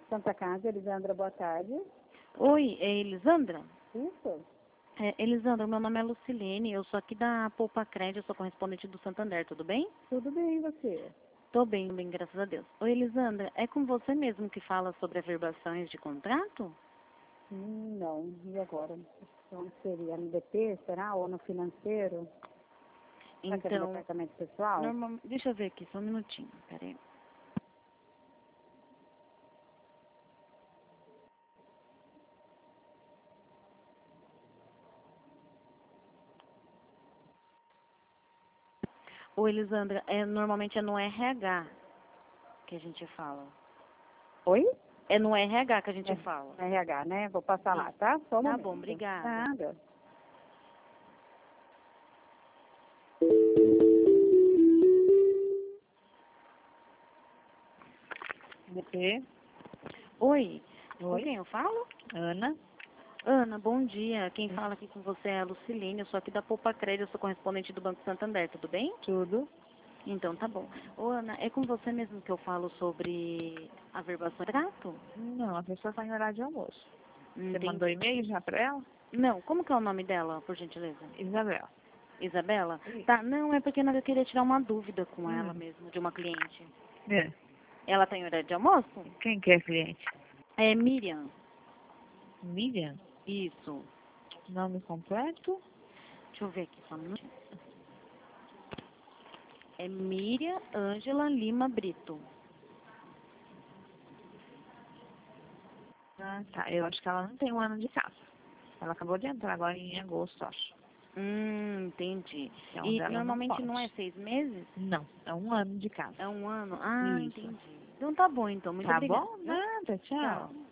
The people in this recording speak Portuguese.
Santa Casa, Elisandra, boa tarde. Oi, é Elisandra? Isso? Elisandra, meu nome é Lucilene, eu sou aqui da Poupa Crédito, eu sou correspondente do Santander, tudo bem? Tudo bem, e você? Tô bem, graças a Deus. Oi, Elisandra, é com você mesmo que fala sobre averbações de contrato? Não, e agora? Onde seria? No DP, será? Ou no financeiro? Será que é no departamento pessoal? Deixa eu ver aqui, só um minutinho, peraí. Ô, Elisandra, normalmente é no RH que a gente fala. Oi? É no RH que a gente fala. RH, né? Vou passar lá, tá? Só um Tá momento. bom, obrigada. Nada. DP? Oi, com Oi? quem eu falo? Ana? Ana, bom dia. Quem fala aqui com você é a Lucilene, eu sou aqui da Poupa Crédito, eu sou correspondente do Banco Santander, tudo bem? Tudo? Então, tá bom. Ô, Ana, é com você mesmo que eu falo sobre averbação de contrato? Não, a pessoa está em horário de almoço. Você Entendi. mandou e-mail já para ela? Não, como que é o nome dela, por gentileza? Isabel. Isabela? Isso. Tá, não, é porque eu queria tirar uma dúvida com ela mesmo, de uma cliente. É. Ela tá em horário de almoço? Quem que é cliente? É Miriam. Miriam? Isso. Nome completo? Deixa eu ver aqui só um minutinho. É Miriam Ângela Lima Brito. Ah, tá. Eu acho que ela não tem um ano de casa. Ela acabou de entrar agora em agosto, acho. Entendi. Então, E ela normalmente não pode. é 6 meses? Não, é um ano de casa. É um ano? Ah, Isso. entendi. Então tá bom, então. Muito Tá obrigada. bom? Viu? Nada, tchau. Tchau.